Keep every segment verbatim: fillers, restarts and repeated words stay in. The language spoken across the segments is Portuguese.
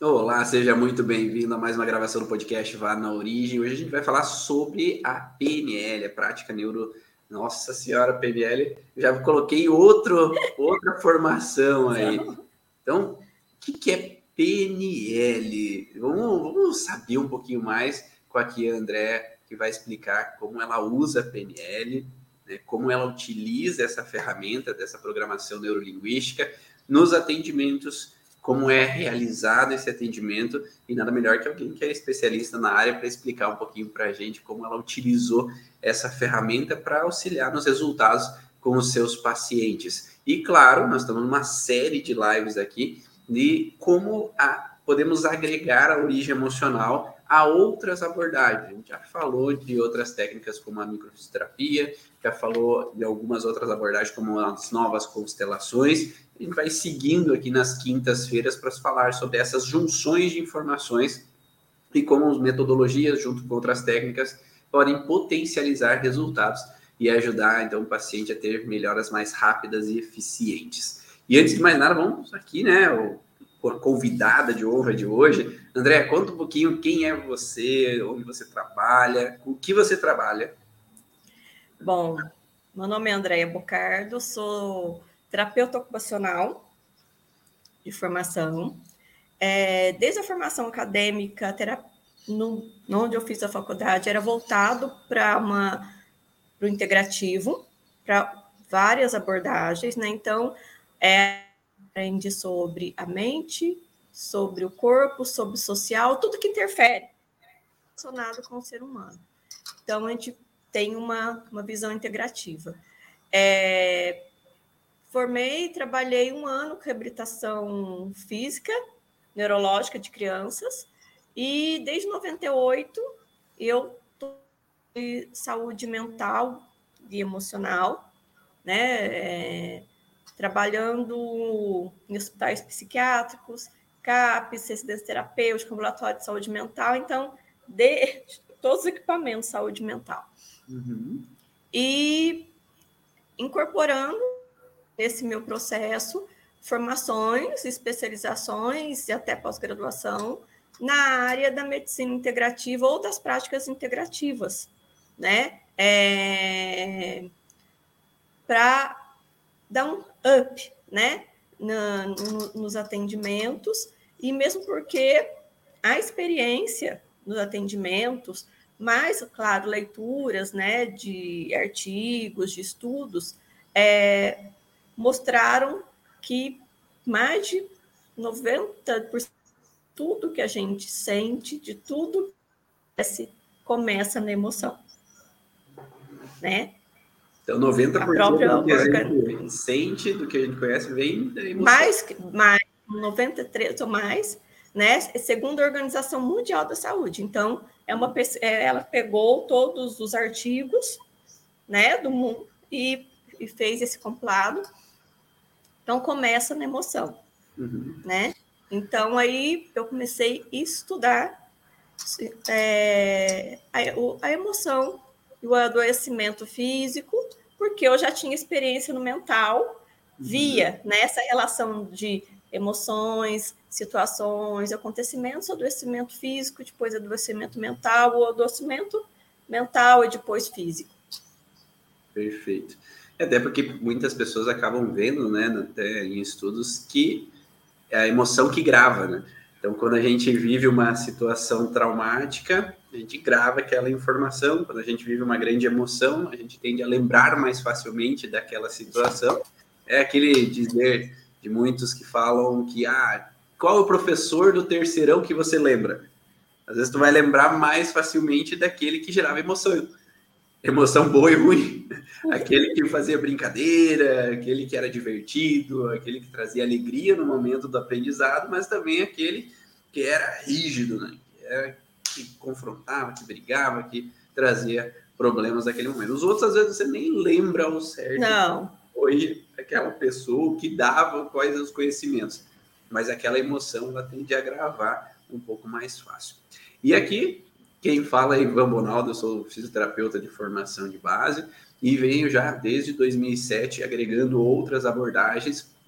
Olá, seja muito bem-vindo a mais uma gravação do podcast Vá na Origem. Hoje a gente vai falar sobre a P N L, a prática neuro... Nossa senhora, P N L, já coloquei outro, outra formação aí. Então, o que, que é P N L? Vamos, vamos saber um pouquinho mais com aqui a André, que vai explicar como ela usa a P N L, né, como ela utiliza essa ferramenta dessa programação neurolinguística nos atendimentos, como é realizado esse atendimento, e nada melhor que alguém que é especialista na área para explicar um pouquinho para a gente como ela utilizou essa ferramenta para auxiliar nos resultados com os seus pacientes. E claro, nós estamos numa série de lives aqui de como a, podemos agregar a origem emocional a outras abordagens. A gente já falou de outras técnicas como a microfisioterapia, já falou de algumas outras abordagens como as novas constelações. A gente vai seguindo aqui nas quintas-feiras para falar sobre essas junções de informações e como as metodologias, junto com outras técnicas, podem potencializar resultados e ajudar, então, o paciente a ter melhoras mais rápidas e eficientes. E antes de mais nada, vamos aqui, né, o, a convidada de honra de hoje. André, conta um pouquinho quem é você, onde você trabalha, o que você trabalha. Bom, meu nome é Andréia Bocardo, sou terapeuta ocupacional de formação. É, desde a formação acadêmica, terapia, no, onde eu fiz a faculdade, era voltado para uma para o integrativo, para várias abordagens, né? Então, é, aprende sobre a mente, sobre o corpo, sobre o social, tudo que interfere relacionado com o ser humano. Então, a gente tem uma, uma visão integrativa. É, formei, trabalhei um ano com reabilitação física, neurológica de crianças, e desde noventa e oito eu estou em saúde mental e emocional, né? É, trabalhando em hospitais psiquiátricos, C A P, residência terapêutica, ambulatório de saúde mental, então, de todos os equipamentos de saúde mental. Uhum. E incorporando nesse meu processo formações, especializações e até pós-graduação na área da medicina integrativa ou das práticas integrativas, né? É... Para dar um up, né? Na, no, nos atendimentos, e mesmo porque a experiência nos atendimentos, mais, claro, leituras, né, de artigos, de estudos, é, mostraram que mais de noventa por cento de tudo que a gente sente, de tudo que começa na emoção, né? Então, noventa por cento a própria do que a organ... gente sente, do que a gente conhece, vem da emoção. Mais, mais noventa e três ou mais, né? Segundo a Organização Mundial da Saúde. Então, é uma, ela pegou todos os artigos, né, do mundo e, e fez esse compilado. Então, começa na emoção, uhum. né? Então, aí eu comecei a estudar é, a, a emoção e o adoecimento físico, porque eu já tinha experiência no mental, via uhum. nessa relação de emoções, situações, acontecimentos, adoecimento físico, depois adoecimento mental, o adoecimento mental e depois físico. Perfeito. Até porque muitas pessoas acabam vendo, né, até em estudos, que é a emoção que grava, né? Então, quando a gente vive uma situação traumática, a gente grava aquela informação. Quando a gente vive uma grande emoção, a gente tende a lembrar mais facilmente daquela situação. É aquele dizer de muitos que falam que, ah, qual é o professor do terceirão que você lembra? Às vezes tu vai lembrar mais facilmente daquele que gerava emoção. Emoção boa e ruim. Aquele que fazia brincadeira, aquele que era divertido, aquele que trazia alegria no momento do aprendizado, mas também aquele que era rígido, né? Que, era, que confrontava, que brigava, que trazia problemas naquele momento. Os outros, às vezes, você nem lembra ao certo. Não. Foi aquela pessoa que dava quais os conhecimentos, mas aquela emoção ela tende a gravar um pouco mais fácil. E aqui, quem fala é Ivan Bonaldo, eu sou fisioterapeuta de formação de base e venho já desde dois mil e sete agregando outras abordagens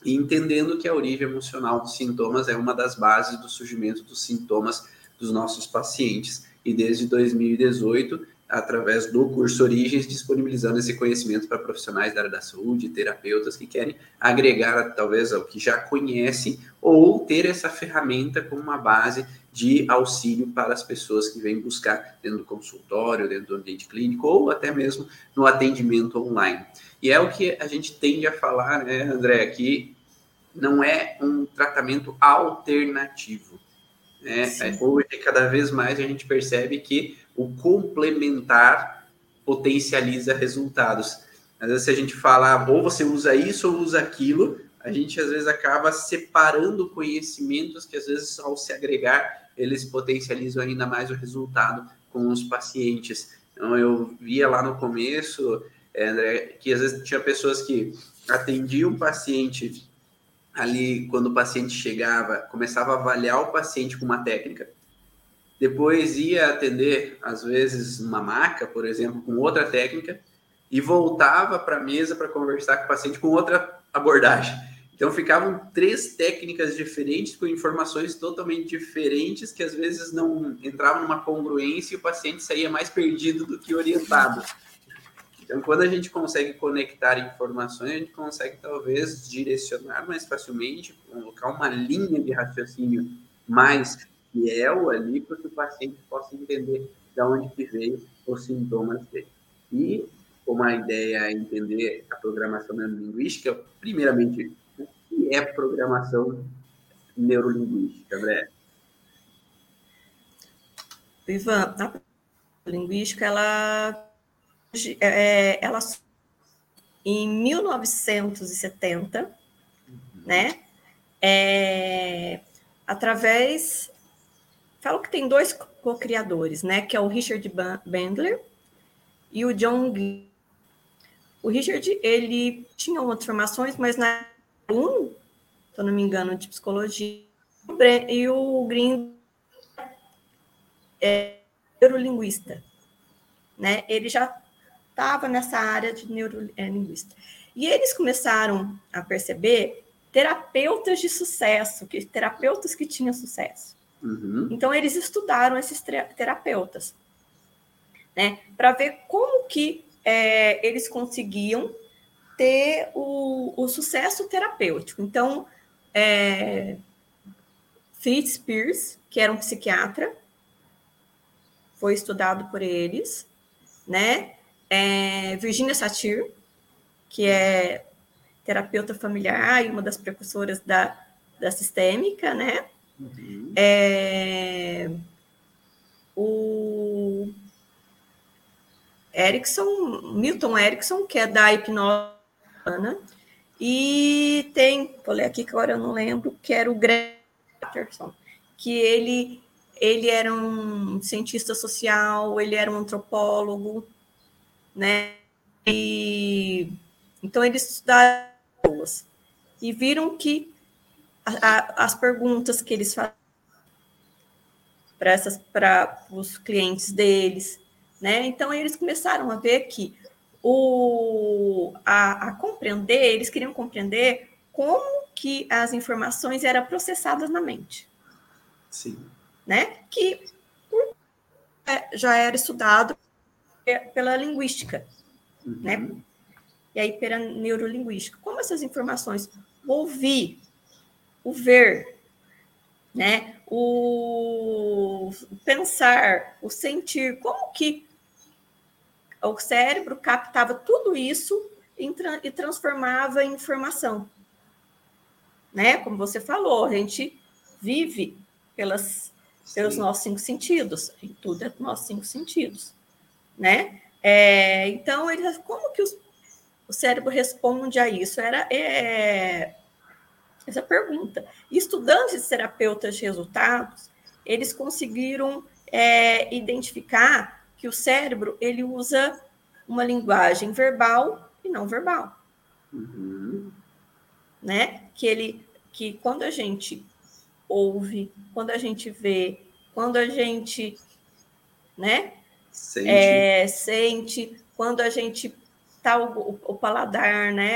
e entendendo que a origem emocional dos sintomas é uma das bases do surgimento dos sintomas dos nossos pacientes. E desde dois mil e dezoito, através do curso Origens, disponibilizando esse conhecimento para profissionais da área da saúde, terapeutas que querem agregar talvez ao que já conhecem ou ter essa ferramenta como uma base de auxílio para as pessoas que vêm buscar dentro do consultório, dentro do ambiente clínico ou até mesmo no atendimento online. E é o que a gente tende a falar, né, André, que não é um tratamento alternativo. Né? Hoje, cada vez mais, a gente percebe que o complementar potencializa resultados. Às vezes, se a gente falar, ou você usa isso ou usa aquilo, a gente, às vezes, acaba separando conhecimentos que, às vezes, ao se agregar, eles potencializam ainda mais o resultado com os pacientes. Então, eu via lá no começo, é, André, que, às vezes, tinha pessoas que atendiam o paciente ali, quando o paciente chegava, começava a avaliar o paciente com uma técnica, depois ia atender, às vezes, uma maca, por exemplo, com outra técnica, e voltava para a mesa para conversar com o paciente com outra abordagem. Então, ficavam três técnicas diferentes, com informações totalmente diferentes, que às vezes não entravam numa congruência e o paciente saía mais perdido do que orientado. Então, quando a gente consegue conectar informações, a gente consegue, talvez, direcionar mais facilmente, colocar uma linha de raciocínio mais fiel ali, para que o paciente possa entender de onde que veio os sintomas dele. E, como a ideia é entender a programação neurolinguística, primeiramente, o que é programação neurolinguística, André? Ivan, a neurolinguística, ela... É, ela em mil novecentos e setenta, uhum. né? É, através, falo que tem dois co-criadores, né? Que é o Richard Bandler e o John Gee. O Richard, ele tinha outras formações, mas na um, se eu não me engano, de psicologia, e o Green é neurolinguista, né? Ele já estava nessa área de neurolinguista. E eles começaram a perceber terapeutas de sucesso, que terapeutas que tinham sucesso. Uhum. Então, eles estudaram esses terapeutas, né, para ver como que é, eles conseguiam ter o, o sucesso terapêutico. Então, é, Fritz Perls, que era um psiquiatra, foi estudado por eles, né? É, Virginia Satir, que é terapeuta familiar e uma das precursoras da, da sistêmica, né? Uhum. É, o Erickson, Milton Erickson, que é da hipnose, e tem, vou ler aqui que agora eu não lembro, que era o Greg Patterson, que ele, ele era um cientista social, ele era um antropólogo, né? E então eles estudaram pessoas e viram que a, a, as perguntas que eles faziam para essas para os clientes deles, né? Então eles começaram a ver que o a, a compreender, eles queriam compreender como que as informações eram processadas na mente. Sim. Né? Que já era estudado pela linguística, uhum. né? E aí pela neurolinguística. Como essas informações, o ouvir, o ver, né? O pensar, o sentir, como que o cérebro captava tudo isso e transformava em informação, né? Como você falou, a gente vive pelas, pelos nossos cinco sentidos, em tudo é nossos cinco sentidos, né? É, então, eles, como que os, o cérebro responde a isso? Era é, essa pergunta. E estudando esses terapeutas de resultados, eles conseguiram é, identificar que o cérebro ele usa uma linguagem verbal e não verbal. Uhum. Né? Que, ele, que quando a gente ouve, quando a gente vê, quando a gente, né, sente, é, sente quando a gente tá o, o paladar, né,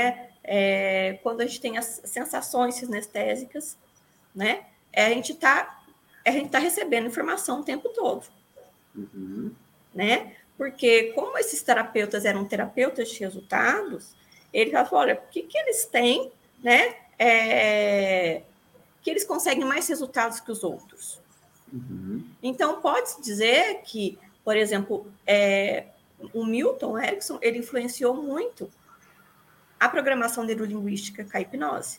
é, quando a gente tem as sensações sinestésicas, né? É, a gente está a gente tá recebendo informação o tempo todo. Uhum. Né? Porque como esses terapeutas eram terapeutas de resultados, eles falaram, olha, o que, que eles têm, né? É, que eles conseguem mais resultados que os outros. Uhum. Então, pode-se dizer que, por exemplo, é, o Milton Erickson, ele influenciou muito a programação neurolinguística com a hipnose.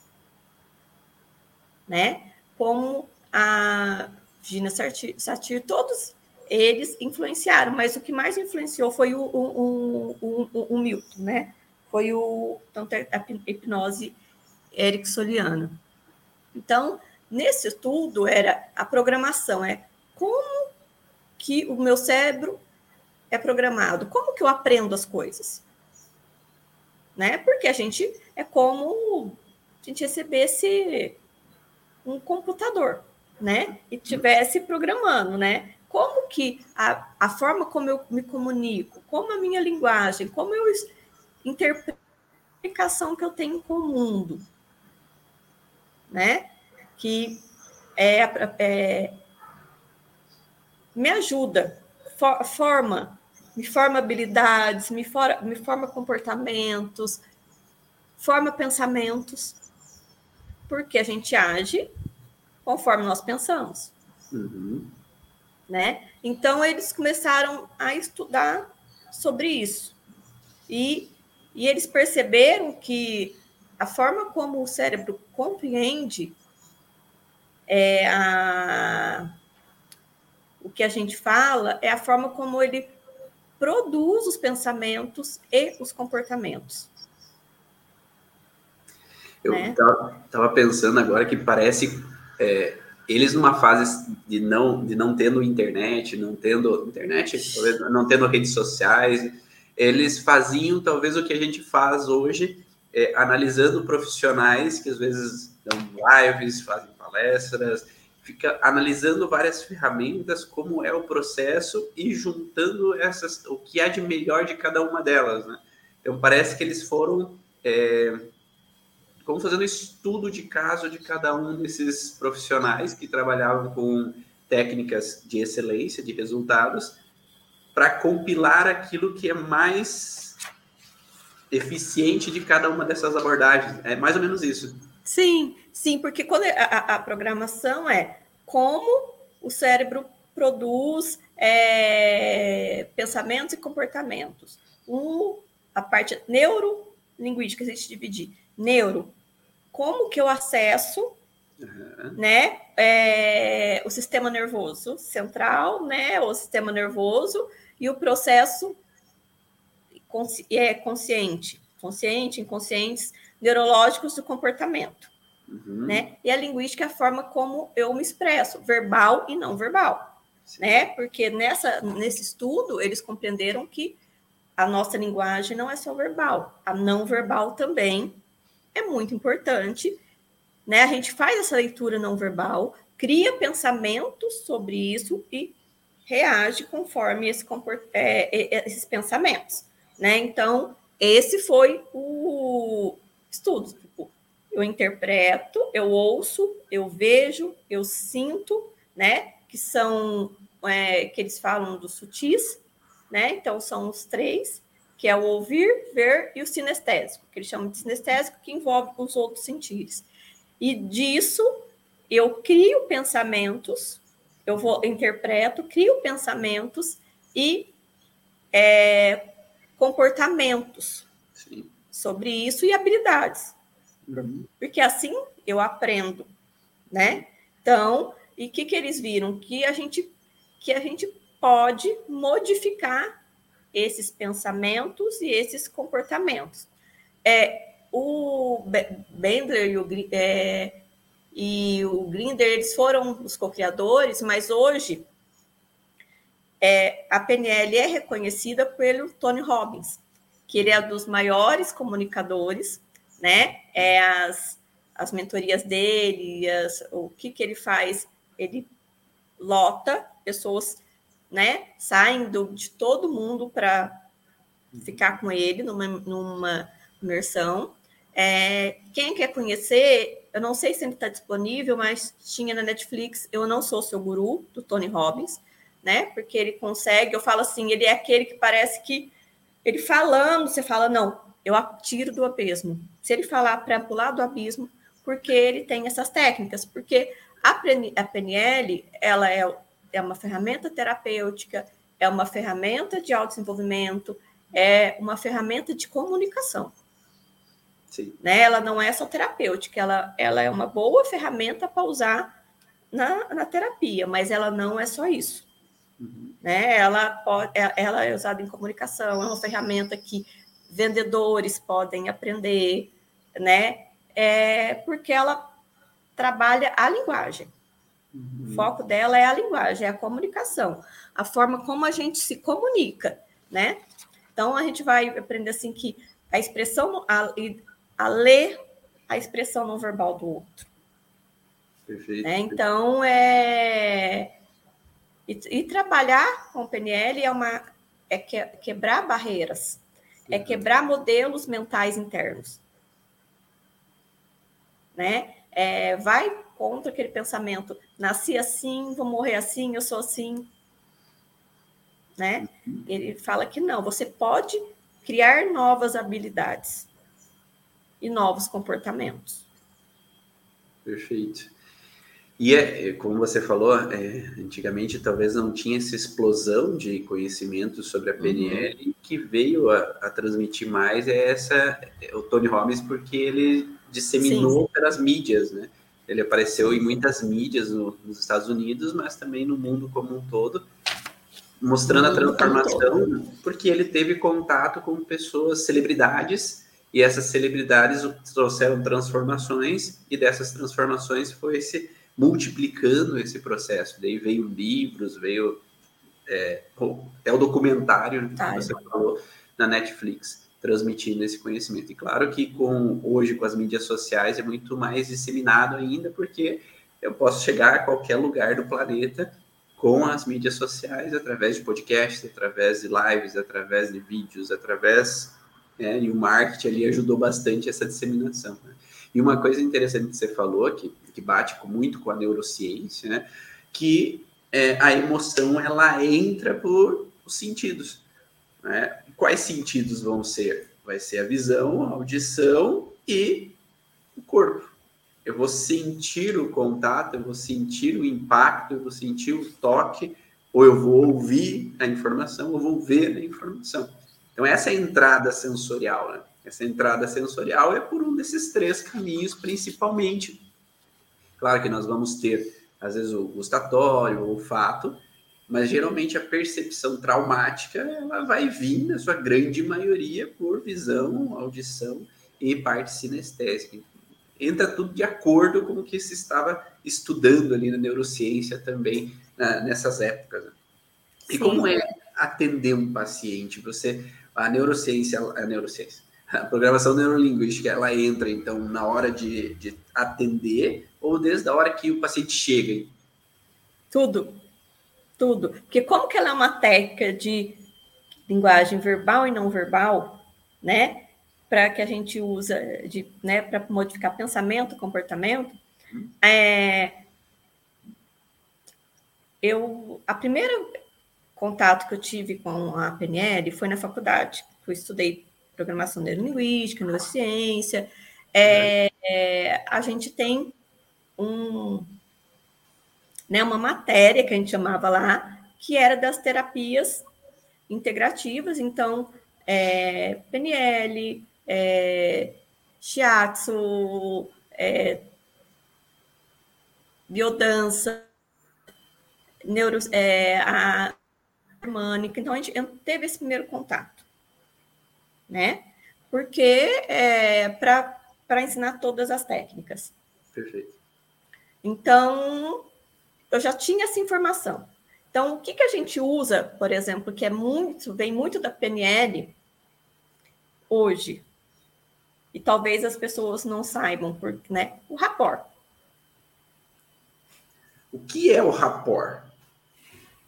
Né? Como a Gina Satir, Satir, todos eles influenciaram, mas o que mais influenciou foi o, o, o, o, o Milton, né? Foi o, tanto a hipnose ericksoniana. Então, nesse estudo, era a programação, é como que o meu cérebro é programado, como que eu aprendo as coisas. Né? Porque a gente é como a gente recebesse um computador, né? E tivesse programando, né? Como que a, a forma como eu me comunico, como a minha linguagem, como eu interpreto a comunicação que eu tenho com o mundo, né? Que é, é me ajuda, for, forma, me forma habilidades, me, for, me forma comportamentos, forma pensamentos, porque a gente age conforme nós pensamos. Uhum. Né? Então, eles começaram a estudar sobre isso. E, e eles perceberam que a forma como o cérebro compreende é, a, o que a gente fala é a forma como ele produz os pensamentos e os comportamentos. Eu Né? estava pensando agora que parece... É, eles numa fase de não, de não tendo internet, não tendo internet, talvez não tendo redes sociais, eles faziam talvez o que a gente faz hoje, é, analisando profissionais que às vezes dão lives, fazem palestras, fica analisando várias ferramentas, como é o processo e juntando essas, o que há de melhor de cada uma delas, né? Então parece que eles foram... É, como fazendo estudo de caso de cada um desses profissionais que trabalhavam com técnicas de excelência, de resultados, para compilar aquilo que é mais eficiente de cada uma dessas abordagens. É mais ou menos isso. Sim, sim, porque quando a, a programação é como o cérebro produz é, pensamentos e comportamentos. O, a parte neurolinguística, se a gente dividir. Neuro, como que eu acesso uhum. né, é, o sistema nervoso central, né, o sistema nervoso e o processo consci, é, consciente, consciente, inconscientes, neurológicos do comportamento. Uhum. Né? E a linguística é a forma como eu me expresso, verbal e não verbal. Né? Porque nessa, nesse estudo, eles compreenderam que a nossa linguagem não é só verbal, a não verbal também é muito importante. Né? A gente faz essa leitura não verbal, cria pensamentos sobre isso e reage conforme esse comport... é, esses pensamentos. Né? Então, esse foi o estudo. Tipo, eu interpreto, eu ouço, eu vejo, eu sinto, né? Que são, é, que eles falam dos sutis, né? Então, são os três, que é o ouvir, ver e o sinestésico, que eles chamam de sinestésico, que envolve os outros sentidos. E disso, eu crio pensamentos, eu vou interpreto, crio pensamentos e é, comportamentos Sim. sobre isso e habilidades. Uhum. Porque assim eu aprendo, né? Então, e o que, que eles viram? Que a gente, que a gente pode modificar esses pensamentos e esses comportamentos. É, o Bandler e o, é, e o Grinder, eles foram os co-criadores, mas hoje é, a P N L é reconhecida pelo Tony Robbins, que ele é um dos maiores comunicadores, né? É as, as mentorias dele, as, o que, que ele faz, ele lota pessoas, né? Saem do, de todo mundo para ficar com ele numa, numa imersão. É, quem quer conhecer, eu não sei se ele está disponível, mas tinha na Netflix, Eu Não Sou Seu Guru, do Tony Robbins, né? Porque ele consegue, eu falo assim, ele é aquele que parece que ele falando, você fala, não, eu tiro do abismo. Se ele falar para pular do abismo, porque ele tem essas técnicas, porque a P N L, ela é, é uma ferramenta terapêutica, é uma ferramenta de autodesenvolvimento, é uma ferramenta de comunicação. Sim. Né? Ela não é só terapêutica, ela, ela é uma boa ferramenta para usar na, na terapia, mas ela não é só isso. Uhum. Né? Ela, pode, ela é usada em comunicação, é uma ferramenta que vendedores podem aprender, né? É porque ela trabalha a linguagem. Uhum. O foco dela é a linguagem, é a comunicação, a forma como a gente se comunica, né? Então, a gente vai aprender assim que a expressão, a, a ler a expressão não verbal do outro. Perfeito. Né? Então, é... E, e trabalhar com P N L é, uma, é que, quebrar barreiras, é quebrar modelos mentais internos. Né? É, vai contra aquele pensamento, nasci assim, vou morrer assim, eu sou assim. Né? Ele fala que não, você pode criar novas habilidades e novos comportamentos. Perfeito. E, é, como você falou, é, antigamente talvez não tinha essa explosão de conhecimento sobre a P N L, uhum. que veio a, a transmitir mais é essa, é o Tony Robbins, porque ele disseminou Sim. pelas mídias, né? Ele apareceu em muitas mídias no, nos Estados Unidos, mas também no mundo como um todo, mostrando a transformação, porque ele teve contato com pessoas, celebridades, e essas celebridades trouxeram transformações, e dessas transformações foi se multiplicando esse processo. Daí veio livros, veio é, até o documentário que tá, você falou na Netflix, transmitindo esse conhecimento. E claro que com, hoje com as mídias sociais é muito mais disseminado ainda, porque eu posso chegar a qualquer lugar do planeta com as mídias sociais, através de podcasts, através de lives, através de vídeos, através... É, e o marketing ali ajudou bastante essa disseminação. Né? E uma coisa interessante que você falou, que, que bate muito com a neurociência, né? Que é, a emoção ela entra por os sentidos. Né? Quais sentidos vão ser? Vai ser a visão, a audição e o corpo. Eu vou sentir o contato, eu vou sentir o impacto, eu vou sentir o toque, ou eu vou ouvir a informação, ou vou ver a informação. Então, essa é a entrada sensorial, né? Essa entrada sensorial é por um desses três caminhos, principalmente. Claro que nós vamos ter, às vezes, o gustatório, o olfato, mas, geralmente, a percepção traumática, ela vai vir, na sua grande maioria, por visão, audição e parte sinestésica. Entra tudo de acordo com o que se estava estudando ali na neurociência também, na, nessas épocas. Né? E Sim. como é atender um paciente? Você... A neurociência, a neurociência, a programação neurolinguística, ela entra, então, na hora de, de atender ou desde a hora que o paciente chega? Hein? Tudo, tudo. Porque como que ela é uma técnica de linguagem verbal e não verbal, né? Para que a gente usa, de, né, para modificar pensamento, comportamento, hum. é, eu, a primeira... contato que eu tive com a P N L foi na faculdade. Eu estudei programação neurolinguística, neurociência. É, é, a gente tem um, né, uma matéria que a gente chamava lá, que era das terapias integrativas. Então, é, P N L, é, shiatsu, é, biodança, neuro, é, a harmônica. Então, a gente teve esse primeiro contato, né? Porque é para ensinar todas as técnicas. Perfeito. Então, eu já tinha essa informação. Então, o que, que a gente usa, por exemplo, que é muito, vem muito da P N L hoje, e talvez as pessoas não saibam, porque, né? O rapport. O que é o rapport?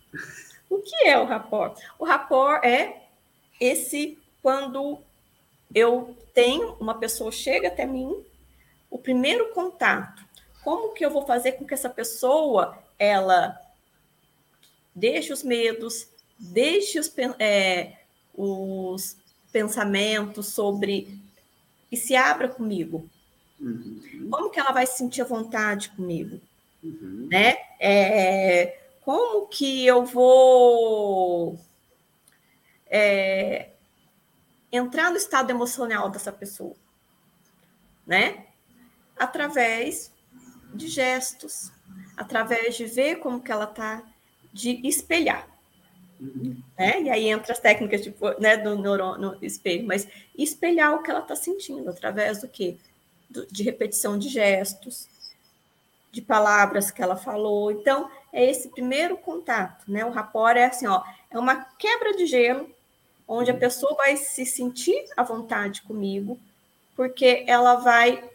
O que é o rapport? O rapport é esse quando eu tenho, uma pessoa chega até mim, o primeiro contato, como que eu vou fazer com que essa pessoa, ela deixe os medos, deixe os, é, os pensamentos sobre e se abra comigo. Uhum. Como que ela vai se sentir à vontade comigo? Uhum. Né? É, como que eu vou é, entrar no estado emocional dessa pessoa? Né? Através de gestos, através de ver como que ela está, de espelhar. Uhum. Né? E aí entra as técnicas tipo, né, do neurônio espelho, mas espelhar o que ela está sentindo, através do quê? Do, de repetição de gestos, de palavras que ela falou. Então, é esse primeiro contato, né? O rapport é assim, ó, é uma quebra de gelo, onde a pessoa vai se sentir à vontade comigo, porque ela vai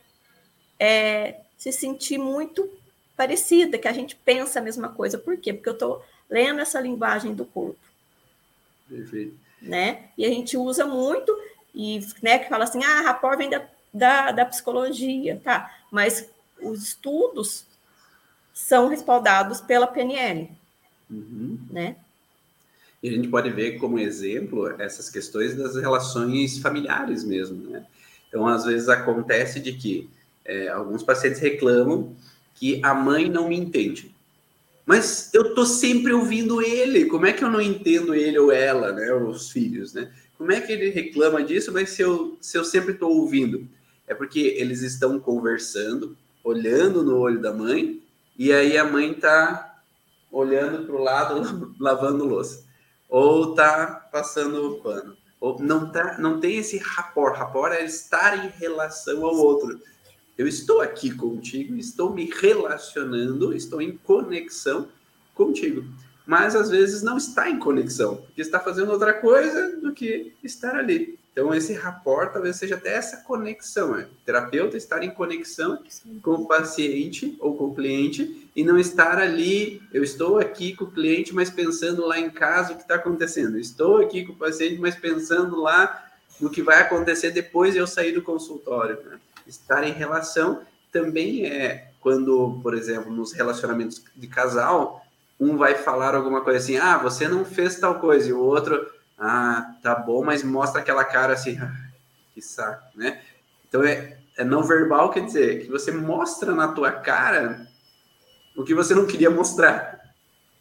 é, se sentir muito parecida, que a gente pensa a mesma coisa. Por quê? Porque eu estou lendo essa linguagem do corpo. Perfeito. Né? E a gente usa muito, e né, que fala assim, ah, rapport vem da, da, da psicologia, tá? Mas os estudos são respaldados pela P N L. Uhum. Né? E a gente pode ver como exemplo essas questões das relações familiares mesmo, né? Então, às vezes acontece de que é, alguns pacientes reclamam que a mãe não me entende. Mas eu tô sempre ouvindo ele, como é que eu não entendo ele ou ela, né? Os filhos, né? Como é que ele reclama disso, mas se eu, se eu sempre estou ouvindo? É porque eles estão conversando, olhando no olho da mãe, e aí a mãe tá olhando para o lado, lavando louça. Ou tá passando o pano. Ou não, tá, não tem esse rapport. Rapport é estar em relação ao outro. Eu estou aqui contigo, estou me relacionando, estou em conexão contigo. Mas, às vezes, não está em conexão, porque está fazendo outra coisa do que estar ali. Então, esse rapport talvez seja até essa conexão. Né? O terapeuta estar em conexão com o paciente ou com o cliente e não estar ali, eu estou aqui com o cliente, mas pensando lá em casa o que está acontecendo. Estou aqui com o paciente, mas pensando lá no que vai acontecer depois de eu sair do consultório. Né? Estar em relação também é quando, por exemplo, nos relacionamentos de casal, um vai falar alguma coisa assim, ah, você não fez tal coisa, e o outro, ah, tá bom, mas mostra aquela cara assim, ah, que saco, né? Então, é, é não verbal, quer dizer, que você mostra na tua cara o que você não queria mostrar.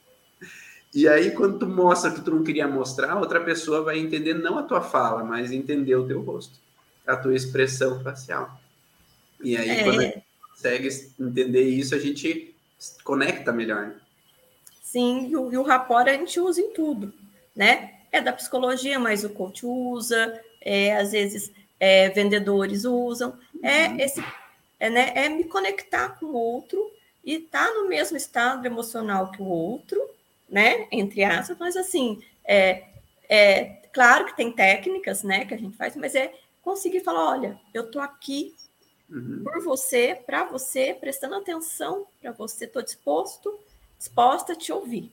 E aí, quando tu mostra o que tu não queria mostrar, outra pessoa vai entender não a tua fala, mas entender o teu rosto, a tua expressão facial. E aí, é. quando a gente consegue entender isso, a gente conecta melhor. Sim, e o, e o rapport a gente usa em tudo, né? É da psicologia, mas o coach usa, é, às vezes é, vendedores usam. É, uhum. esse, é, né, é me conectar com o outro e estar tá no mesmo estado emocional que o outro, né? Entre aspas, mas assim, é, é claro que tem técnicas, né, que a gente faz, mas é conseguir falar, olha, eu tô aqui uhum. por você, para você, prestando atenção para você, estou disposto, disposta a te ouvir.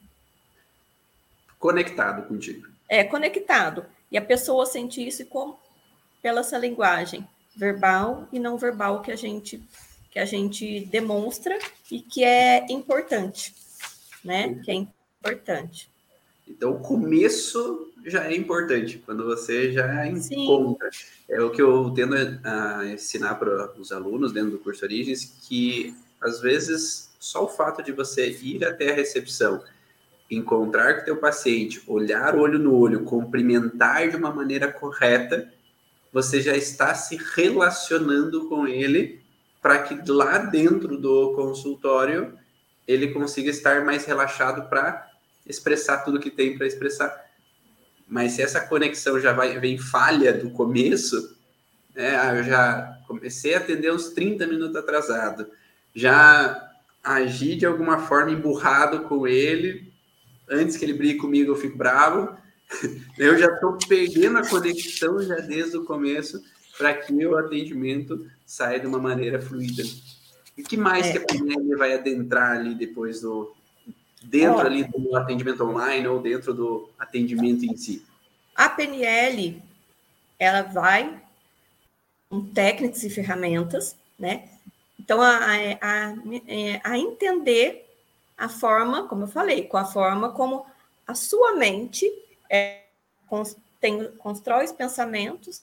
Conectado contigo. É, conectado. E a pessoa sente isso como, pela essa linguagem verbal e não verbal que a gente, que a gente demonstra e que é importante, né? Uhum. Que é importante. Então, o começo já é importante, quando você já encontra. Sim. É o que eu tendo a ensinar para os alunos dentro do curso Origens, que, às vezes, só o fato de você ir até a recepção, encontrar com teu paciente, olhar olho no olho, cumprimentar de uma maneira correta, você já está se relacionando com ele para que lá dentro do consultório ele consiga estar mais relaxado para expressar tudo que tem para expressar. Mas se essa conexão já vai, vem falha do começo, né, eu já comecei a atender uns trinta minutos atrasado, já agi de alguma forma emburrado com ele, antes que ele brigue comigo eu fico bravo, eu já estou perdendo a conexão já desde o começo para que o atendimento saia de uma maneira fluida. E o que mais é. que a P N L vai adentrar ali depois do... dentro Ó, ali do atendimento online ou dentro do atendimento em si? A P N L, ela vai com técnicas e ferramentas, né? Então, a, a, a entender a forma, como eu falei, com a forma como a sua mente é, tem, constrói os pensamentos,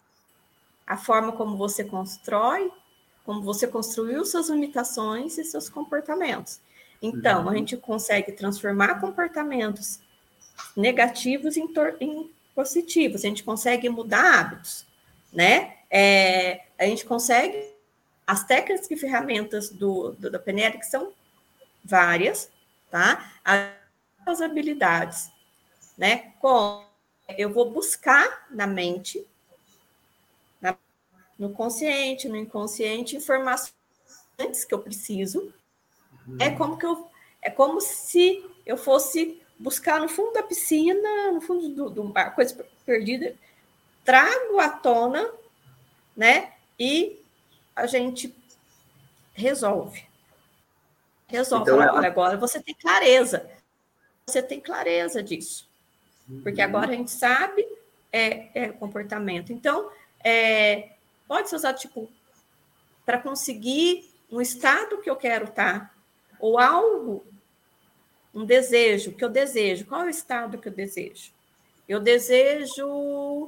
a forma como você constrói, como você construiu suas limitações e seus comportamentos. Então, uhum. a gente consegue transformar comportamentos negativos em, em positivos, a gente consegue mudar hábitos, né? É, a gente consegue, as técnicas e ferramentas do, do, da P N L, que são várias, tá? As habilidades, né? Como eu vou buscar na mente, na, no consciente, no inconsciente, informações que eu preciso. Uhum. É como que eu, é como se eu fosse buscar no fundo da piscina, no fundo do, do mar, coisa perdida, trago à tona, né? E a gente resolve. Resolve. Então, ela... Olha, agora você tem clareza. Você tem clareza disso. Porque agora a gente sabe é, é comportamento. Então, é, pode ser usado, tipo, para conseguir um estado que eu quero estar, ou algo, um desejo, que eu desejo. Qual é o estado que eu desejo? Eu desejo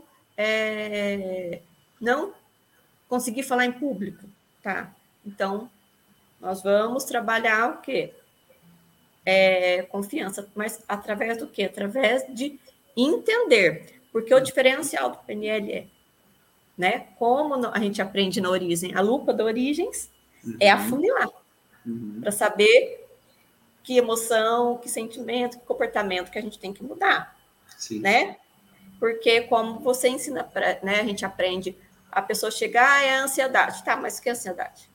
é, não conseguir falar em público, tá? Então, nós vamos trabalhar o quê? É, confiança, mas através do quê? Através de entender. Porque o diferencial do P N L é, né? Como a gente aprende na origem, a lupa da origens uhum. é afunilar, uhum. para saber que emoção, que sentimento, que comportamento que a gente tem que mudar, Sim. né? Porque como você ensina, pra, né? A gente aprende a pessoa chegar é a ansiedade, tá? Mas o que é ansiedade?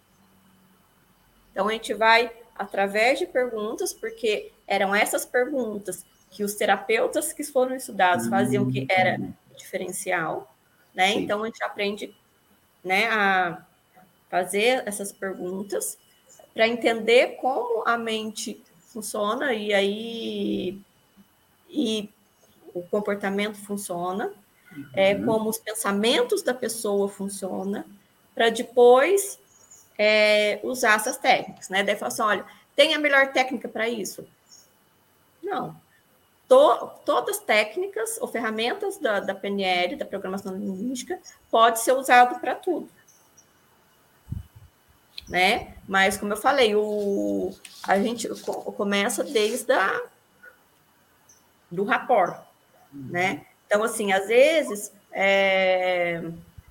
Então a gente vai através de perguntas, porque eram essas perguntas que os terapeutas que foram estudados faziam que era o diferencial, né? Sim. Então a gente aprende, né, a fazer essas perguntas para entender como a mente funciona e aí e o comportamento funciona, uhum. é, como os pensamentos da pessoa funcionam, para depois é, usar essas técnicas, né? Daí fala assim, olha, tem a melhor técnica para isso? Não. To, todas as técnicas ou ferramentas da, da P N L, da programação linguística, pode ser usado para tudo. Né? Mas, como eu falei, o, a gente começa desde a, do rapport, uhum. né? Então, assim, às vezes, é,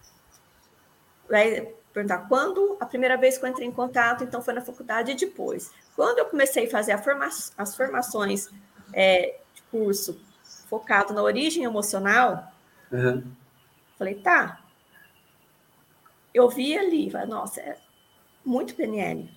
vai perguntar, quando a primeira vez que eu entrei em contato, então foi na faculdade e depois. Quando eu comecei a fazer a forma, as formações é, de curso focado na origem emocional, uhum. falei, tá, eu vi ali, falei, nossa, é muito P N L.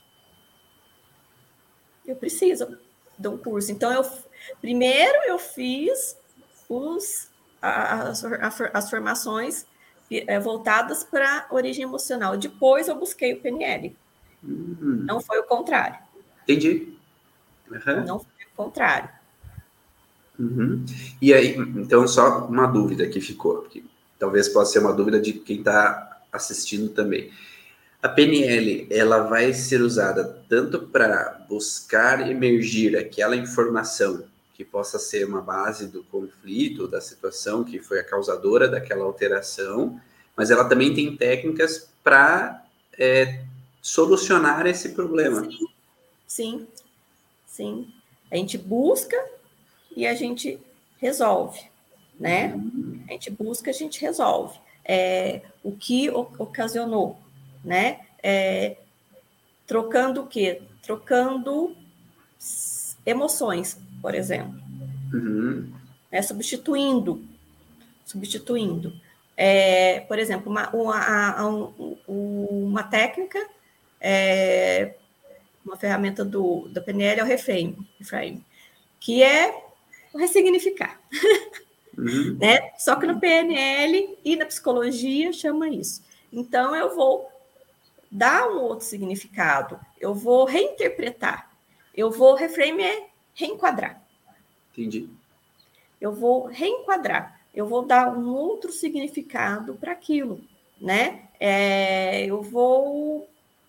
Eu preciso de um curso. Então, eu, primeiro eu fiz os, as, as formações voltadas para a origem emocional. Depois eu busquei o P N L. Uhum. Não foi o contrário. Entendi. Uhum. Não foi o contrário. Uhum. E aí, então, só uma dúvida que ficou, que talvez possa ser uma dúvida de quem está assistindo também. A P N L, ela vai ser usada tanto para buscar emergir aquela informação que possa ser uma base do conflito, da situação que foi a causadora daquela alteração, mas ela também tem técnicas para é, solucionar esse problema. Sim, sim, sim. A gente busca e a gente resolve, né? Uhum. A gente busca, a gente resolve. É, o que ocasionou, né? É, trocando o quê? Trocando emoções, por exemplo. Uhum. É, substituindo. Substituindo. É, por exemplo, uma, uma, uma técnica, é, uma ferramenta do, da P N L é o reframe, reframe que é o ressignificar. Uhum. Né? Só que no P N L e na psicologia chama isso. Então, eu vou dar um outro significado, eu vou reinterpretar, eu vou reframe é reenquadrar. Entendi. Eu vou reenquadrar, eu vou dar um outro significado para aquilo, né? É, eu vou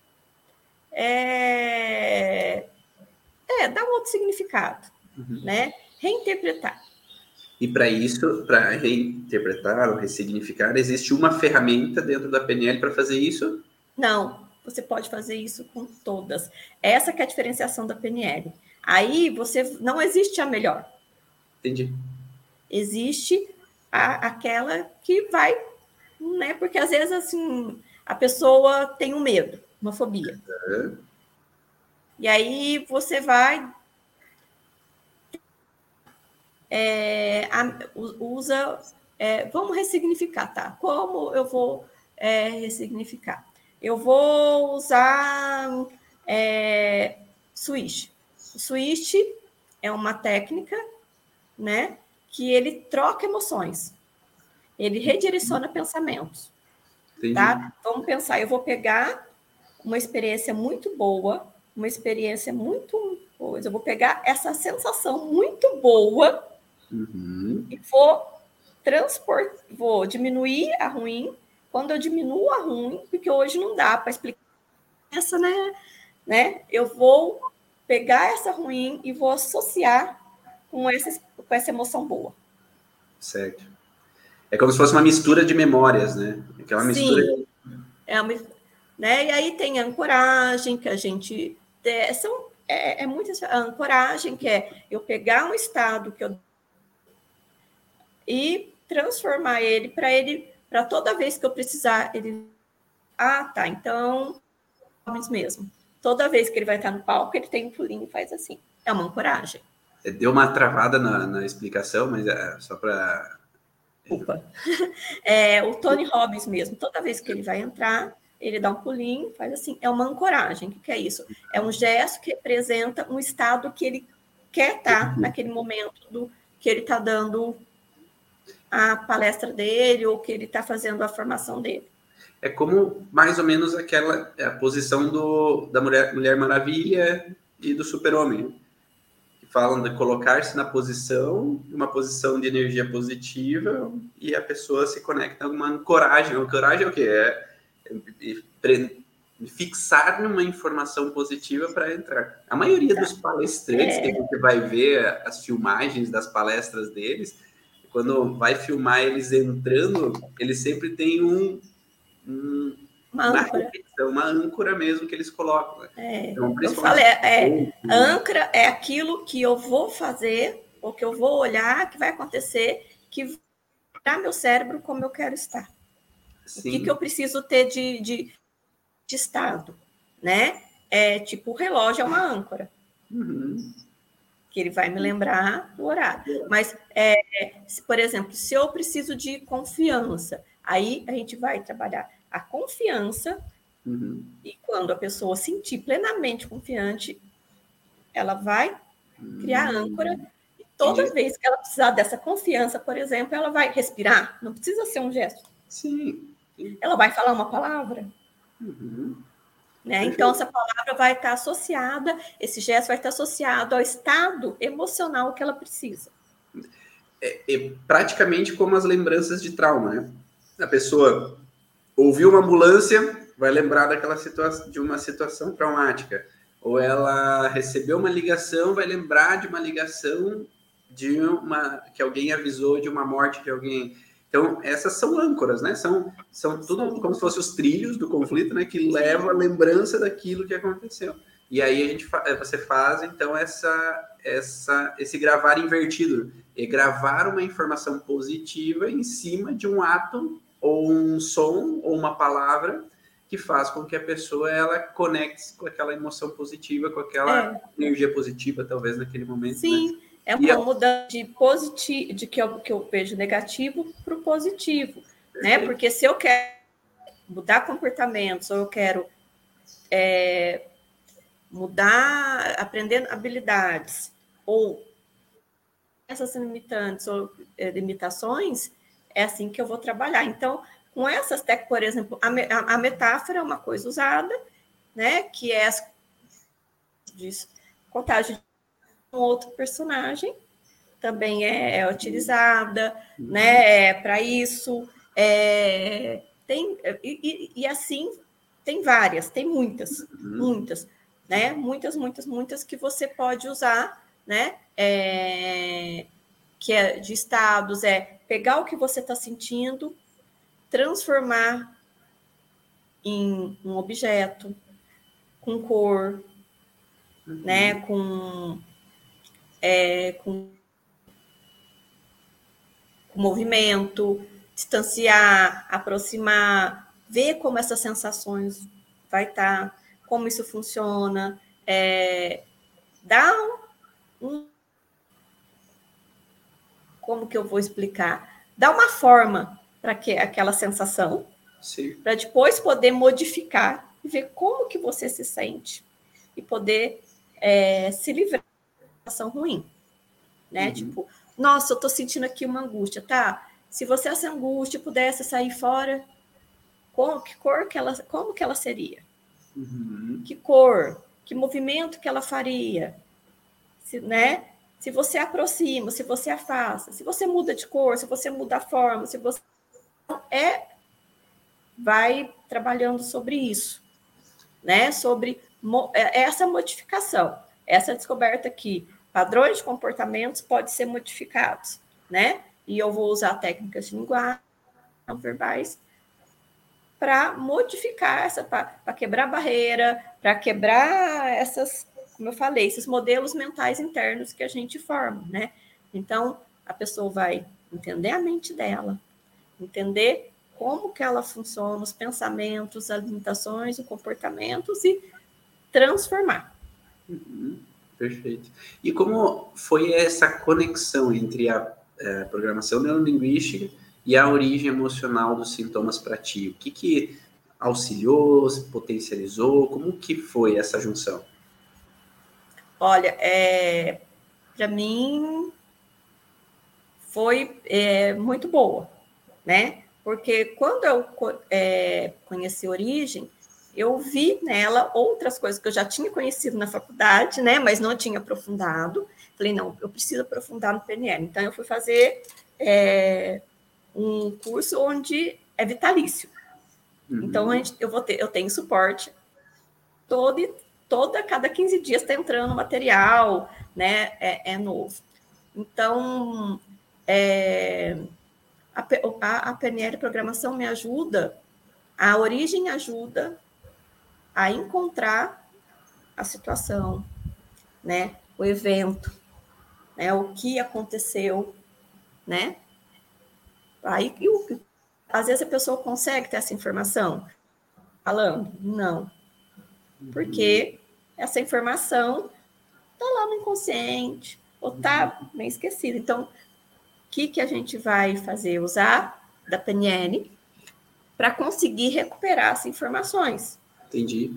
é, é, dar um outro significado, uhum. né? Reinterpretar. E para isso, para reinterpretar ou ressignificar, existe uma ferramenta dentro da P N L para fazer isso? Não, você pode fazer isso com todas. Essa que é a diferenciação da P N L. Aí você não existe a melhor. Entendi. Existe a, aquela que vai, né? Porque às vezes assim a pessoa tem um medo, uma fobia. Uhum. E aí você vai é, a, usa, é, vamos ressignificar, tá? Como eu vou é, ressignificar? Eu vou usar é, switch. O switch é uma técnica, né, que ele troca emoções. Ele redireciona pensamentos. Entendi. Tá? Vamos pensar, eu vou pegar uma experiência muito boa, uma experiência muito boa, eu vou pegar essa sensação muito boa uhum. e vou transportar, vou diminuir a ruim. Quando eu diminuo a ruim, porque hoje não dá para explicar essa, né? né? Eu vou pegar essa ruim e vou associar com essa, com essa emoção boa. Certo. É como se fosse uma mistura de memórias, né? Aquela Sim, mistura. É uma, né? E aí tem a ancoragem, que a gente. É, são, é, é muita a ancoragem, que é eu pegar um estado que eu. E transformar ele para ele, para toda vez que eu precisar, ele. Ah, tá, então. Mesmo. Toda vez que ele vai estar no palco, ele tem um pulinho e faz assim. É uma ancoragem. Deu uma travada na, na explicação, mas é só para. Desculpa. É, o Tony Robbins mesmo, toda vez que ele vai entrar, ele dá um pulinho, faz assim. É uma ancoragem. O que, que é isso? É um gesto que representa um estado que ele quer estar naquele momento do, que ele está dando a palestra dele ou que ele está fazendo a formação dele. É como mais ou menos aquela a posição do, da Mulher, Mulher Maravilha e do Super-Homem, que falam de colocar-se na posição, uma posição de energia positiva, e a pessoa se conecta a uma ancoragem. Ancoragem é o quê? É, é fixar numa informação positiva para entrar. A maioria dos palestrantes, é... que você vai ver as filmagens das palestras deles, quando vai filmar eles entrando, eles sempre têm um Um, uma, uma, âncora. Repetição, uma âncora mesmo que eles colocam. Né? É, então, eu falei, é, é, âncora é aquilo que eu vou fazer, ou que eu vou olhar, que vai acontecer, que vai meu cérebro como eu quero estar. Sim. O que, que eu preciso ter de, de, de estado, né? É, tipo, o relógio é uma âncora. Uhum. Que ele vai me lembrar do horário. Mas, é, se, por exemplo, se eu preciso de confiança, aí a gente vai trabalhar a confiança, uhum. e quando a pessoa sentir plenamente confiante, ela vai criar uhum. âncora, e toda Entendi. Vez que ela precisar dessa confiança, por exemplo, ela vai respirar, não precisa ser um gesto. Sim. Sim. Ela vai falar uma palavra. Uhum. Né? Então, essa palavra vai estar associada, esse gesto vai estar associado ao estado emocional que ela precisa. É, é praticamente como as lembranças de trauma, né? A pessoa ouviu uma ambulância, vai lembrar daquela situação, de uma situação traumática. Ou ela recebeu uma ligação, vai lembrar de uma ligação de uma que alguém avisou de uma morte de alguém. Então, essas são âncoras, né? São, são tudo como se fossem os trilhos do conflito, né? Que levam a lembrança daquilo que aconteceu. E aí a gente, você faz, então, essa, essa, esse gravar invertido. É gravar uma informação positiva em cima de um ato, ou um som, ou uma palavra, que faz com que a pessoa, ela conecte com aquela emoção positiva, com aquela é. energia positiva, talvez, naquele momento. Sim. Né? É uma mudança de positivo, de que eu, que eu vejo negativo para o positivo, né? Porque se eu quero mudar comportamentos, ou eu quero é, mudar, aprender habilidades, ou essas limitantes ou é, limitações, é assim que eu vou trabalhar. Então, com essas técnicas, por exemplo, a, a, a metáfora é uma coisa usada, né? Que é as diz, contagem de um outro personagem, também é, é utilizada, uhum. né, para isso, é, Tem, e, e, e assim, tem várias, tem muitas, uhum. muitas, né? Muitas, muitas, muitas que você pode usar, né? É, que é de estados, é pegar o que você está sentindo, transformar em um objeto, com cor, uhum. né? Com, é, com, com movimento, distanciar, aproximar, ver como essas sensações vai estar, como isso funciona, é, dá um, um... Como que eu vou explicar? Dá uma forma para que aquela sensação, para depois poder modificar e ver como que você se sente e poder é, se livrar da sensação ruim, né? Uhum. Tipo, nossa, eu tô sentindo aqui uma angústia, tá? Se você essa angústia pudesse sair fora, como que cor que ela, como que ela seria? Uhum. Que cor? Que movimento que ela faria? Se, né? Se você aproxima, se você afasta, se você muda de cor, se você muda a forma, se você é vai trabalhando sobre isso, né? Sobre essa modificação, essa descoberta que padrões de comportamentos podem ser modificados, né? E eu vou usar técnicas de linguagem não verbais para modificar essa, para quebrar barreira, para quebrar essas, como eu falei, esses modelos mentais internos que a gente forma, né? Então, a pessoa vai entender a mente dela, entender como que ela funciona, os pensamentos, as limitações, os comportamentos e transformar. Uhum, perfeito. E como foi essa conexão entre a, a programação neurolinguística e a origem emocional dos sintomas para ti? O que que auxiliou, potencializou? Como que foi essa junção? Olha, é, para mim foi é, muito boa, né? Porque quando eu é, conheci a origem, eu vi nela outras coisas que eu já tinha conhecido na faculdade, né? Mas não tinha aprofundado. Falei, não, eu preciso aprofundar no P N L. Então, eu fui fazer é, um curso onde é vitalício. Uhum. Então, a gente, eu, vou ter, eu tenho suporte todo, toda, cada quinze dias está entrando material, né? É, é novo. Então, é, a, a, a P N L Programação me ajuda, a origem ajuda a encontrar a situação, né? O evento, né? O que aconteceu, né? Aí, eu, às vezes a pessoa consegue ter essa informação falando, não, porque essa informação está lá no inconsciente ou está bem esquecida. Então, o que que a gente vai fazer? Usar da P N L para conseguir recuperar essas informações. Entendi.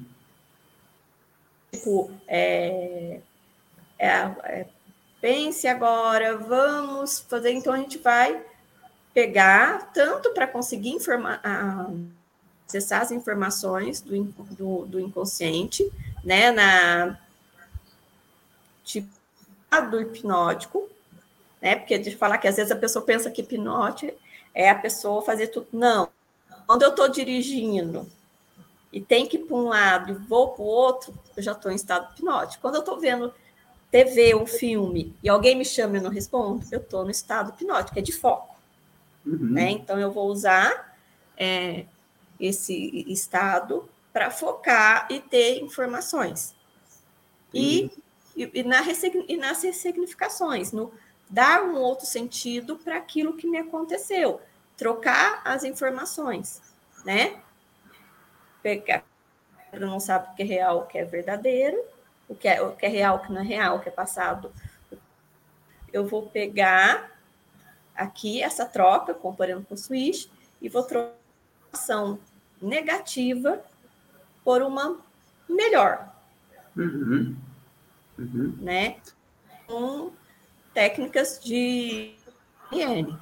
Tipo, é, é, é, pense agora, vamos fazer. Então, a gente vai pegar tanto para conseguir informar, acessar as informações do, do, do inconsciente, né, na tipo do hipnótico, né, porque de falar que às vezes a pessoa pensa que hipnótico é a pessoa fazer tudo. Não. Quando eu estou dirigindo e tem que ir para um lado e vou para o outro, eu já estou em estado hipnótico. Quando eu estou vendo T V, um filme, e alguém me chama e eu não respondo, eu estou no estado hipnótico, é de foco. Uhum. Né? Então, eu vou usar é, esse estado para focar e ter informações. E, e, e, na, e nas ressignificações, no dar um outro sentido para aquilo que me aconteceu, trocar as informações, né? Pegar, não sabe o que é real, o que é verdadeiro, o que é, o que é real, o que não é real, o que é passado. Eu vou pegar aqui essa troca, comparando com o switch, e vou trocar a ação negativa por uma melhor. Uhum. Uhum. Né? Com técnicas de P N L.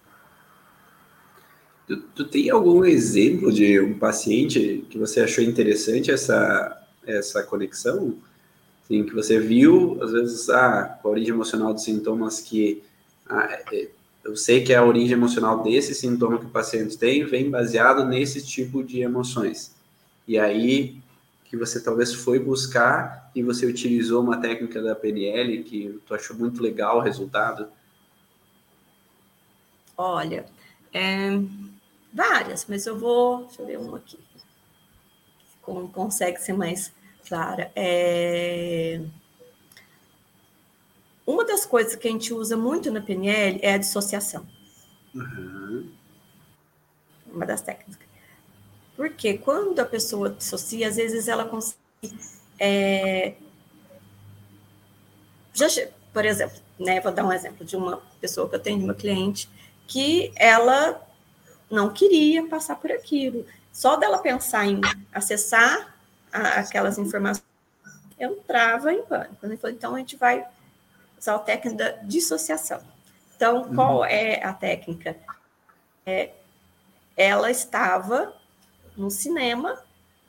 Tu, tu tem algum exemplo de um paciente que você achou interessante essa, essa conexão? Sim, que você viu, às vezes, ah, a origem emocional dos sintomas que ah, é, eu sei que a origem emocional desse sintoma que o paciente tem vem baseado nesse tipo de emoções. E aí que você talvez foi buscar e você utilizou uma técnica da P N L que tu achou muito legal o resultado? Olha, é, várias, mas eu vou... Deixa eu ver uma aqui. Como consegue ser mais clara. É, uma das coisas que a gente usa muito na P N L é a dissociação. Uhum. Uma das técnicas. Porque quando a pessoa dissocia, às vezes ela consegue... É, já, por exemplo, né, vou dar um exemplo de uma pessoa que eu tenho, de uma cliente, que ela não queria passar por aquilo. Só dela pensar em acessar a, aquelas informações, eu entrava em pânico. Ele falou, então a gente vai usar a técnica da dissociação. Então, qual Uhum. é a técnica? É, ela estava no cinema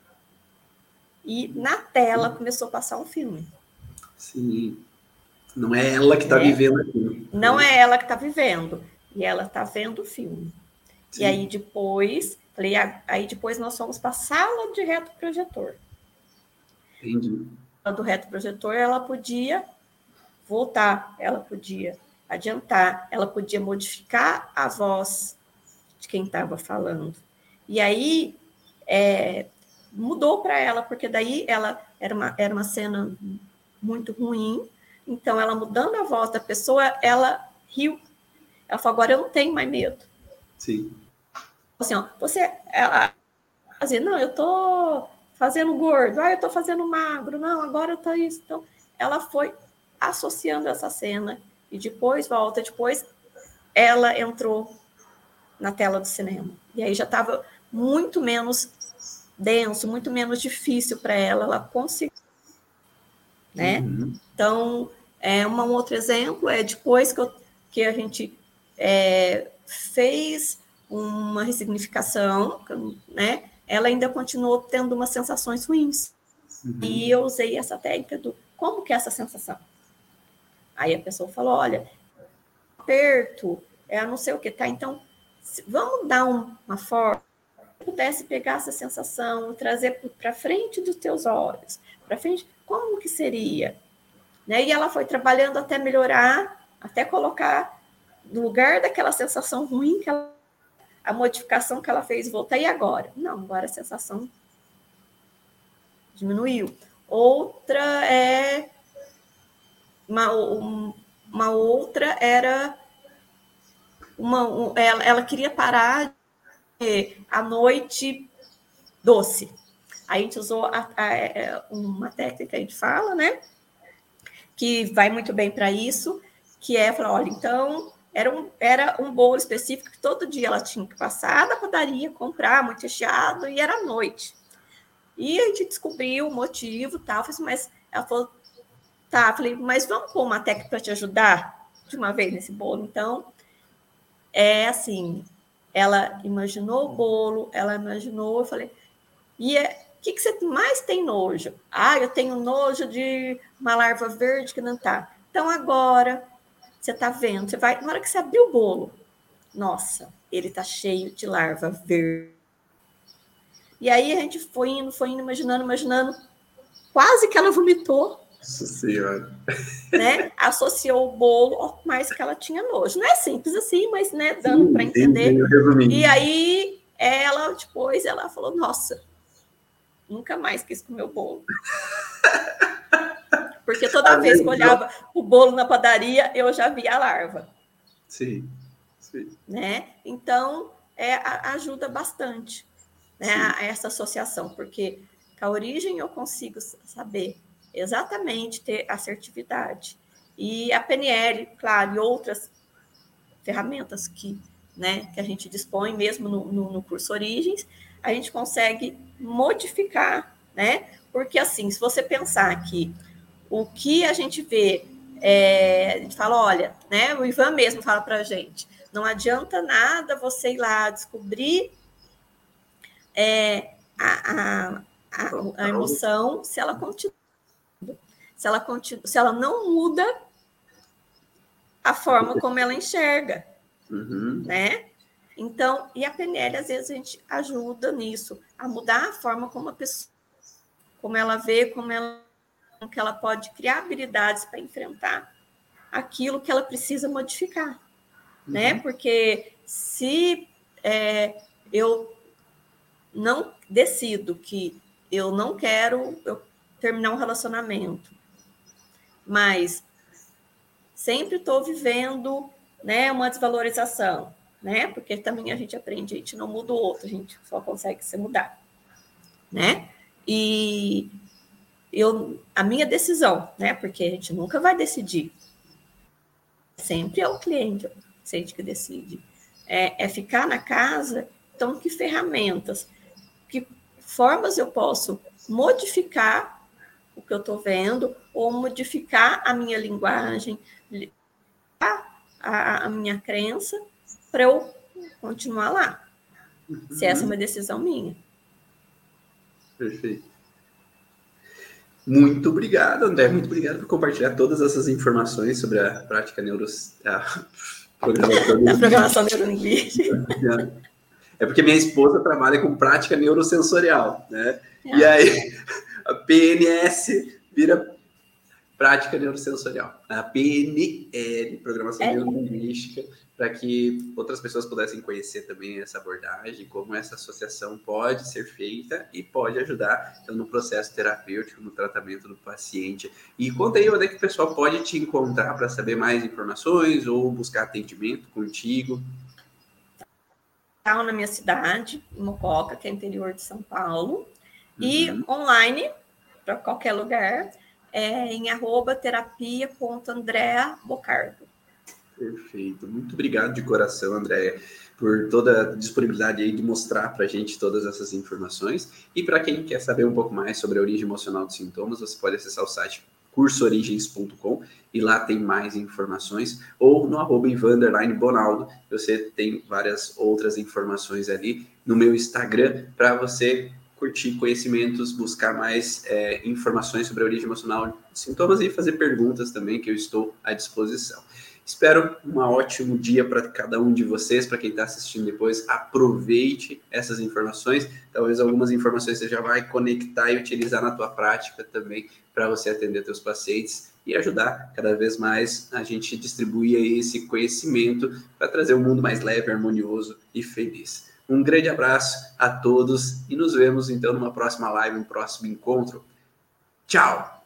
e na tela começou a passar um filme. Sim. Não é ela que está né? vivendo aquilo. Não né? é ela que está vivendo. E ela está vendo o filme. Sim. E aí depois, falei, aí depois nós fomos para a sala de retroprojetor. Entendi. Do retroprojetor, ela podia voltar, ela podia adiantar, ela podia modificar a voz de quem estava falando. E aí é, mudou para ela, porque daí ela era uma, era uma cena muito ruim, então ela mudando a voz da pessoa, ela riu. Ela falou, agora eu não tenho mais medo. Sim. Assim, ó, você, ela, assim, não, eu tô fazendo gordo, ah, eu tô fazendo magro, não, agora eu tô isso. Então, ela foi associando essa cena e depois volta, depois ela entrou na tela do cinema. E aí já estava muito menos denso, muito menos difícil para ela, ela conseguiu, né? Uhum. Então, é, um outro exemplo é depois que, eu, que a gente é, fez uma ressignificação, né? Ela ainda continuou tendo umas sensações ruins. Uhum. E eu usei essa técnica do como que é essa sensação? Aí a pessoa falou, olha, aperto, é não sei o que, tá? Então, vamos dar um, uma forma, se pudesse pegar essa sensação, trazer para frente dos teus olhos, para frente, como que seria? Né? E ela foi trabalhando até melhorar, até colocar no lugar daquela sensação ruim, que ela, a modificação que ela fez voltar. E agora? Não, agora a sensação diminuiu. Outra é... Uma, uma outra era... Uma, um, ela, ela queria parar de, a noite doce. Aí a gente usou a, a, uma técnica que a gente fala, né? Que vai muito bem para isso, que é falar, olha, então, era um, era um bolo específico que todo dia ela tinha que passar da padaria, comprar, muito recheado, e era à noite. E a gente descobriu o motivo, tal, tá, mas ela falou, tá, falei, mas vamos pôr uma técnica para te ajudar de uma vez nesse bolo. Então, é assim, ela imaginou o bolo, ela imaginou, eu falei, e é, o que, que você mais tem nojo? Ah, eu tenho nojo de uma larva verde que não tá. Então, agora, você tá vendo, você vai, na hora que você abrir o bolo, nossa, ele tá cheio de larva verde. E aí a gente foi indo, foi indo, imaginando, imaginando, quase que ela vomitou. Nossa Senhora. Né? Associou o bolo ao mais que ela tinha nojo. Não é simples assim, mas né, dando para entender. Sim, e aí ela, depois, ela falou, nossa, nunca mais quis comer o bolo. Porque toda a vez que eu olhava o bolo na padaria, eu já via a larva. Sim, sim. Né? Então, é, ajuda bastante, né, a essa associação, porque a origem eu consigo saber exatamente, ter assertividade. E a P N L, claro, e outras ferramentas que, né, que a gente dispõe, mesmo no, no, no curso Origens, a gente consegue modificar, né? Porque, assim, se você pensar que o que a gente vê, é, a gente fala, olha, né, o Ivan mesmo fala para a gente, não adianta nada você ir lá descobrir é, a, a, a, a emoção se ela continua, se ela, continua, se ela não muda a forma como ela enxerga. Uhum. Né? Então, e a P N L, às vezes, a gente ajuda nisso, a mudar a forma como a pessoa, como ela vê, como ela, como que ela pode criar habilidades para enfrentar aquilo que ela precisa modificar, uhum. né? Porque se é, eu não decido que eu não quero eu terminar um relacionamento, mas sempre estou vivendo, né, uma desvalorização, né? Porque também a gente aprende, a gente não muda o outro, a gente só consegue se mudar, né? E eu, a minha decisão, né? Porque a gente nunca vai decidir, sempre é o cliente, o cliente que decide, é, é ficar na casa. Então, que ferramentas, que formas eu posso modificar o que eu estou vendo, ou modificar a minha linguagem, a, a minha crença, para eu continuar lá. Uhum. Se essa é uma decisão minha. Perfeito. Muito obrigado, André. Muito obrigado por compartilhar todas essas informações sobre a prática neuro... a programação, da programação neurolinguística. É porque minha esposa trabalha com prática neurosensorial, né? É. E aí a P N S vira prática neurosensorial. A P N L, programação é. neurolinguística, para que outras pessoas pudessem conhecer também essa abordagem, como essa associação pode ser feita e pode ajudar então, no processo terapêutico, no tratamento do paciente. E conta aí onde é que o pessoal pode te encontrar para saber mais informações ou buscar atendimento contigo. Na minha cidade, em Mococa, que é interior de São Paulo, uhum. e online, para qualquer lugar, é em arroba terapia ponto andrea bocardo. Perfeito. Muito obrigado de coração, Andréia, por toda a disponibilidade aí de mostrar para a gente todas essas informações. E para quem quer saber um pouco mais sobre a origem emocional dos sintomas, você pode acessar o site curso origens ponto com e lá tem mais informações, ou no arroba Ivan underline Bonaldo, você tem várias outras informações ali no meu Instagram para você curtir conhecimentos, buscar mais é, informações sobre a origem emocional dos sintomas e fazer perguntas também, que eu estou à disposição. Espero um ótimo dia para cada um de vocês, para quem está assistindo depois, aproveite essas informações, talvez algumas informações você já vai conectar e utilizar na tua prática também, para você atender teus pacientes e ajudar cada vez mais a gente distribuir aí esse conhecimento para trazer um mundo mais leve, harmonioso e feliz. Um grande abraço a todos e nos vemos então numa próxima live, um próximo encontro. Tchau!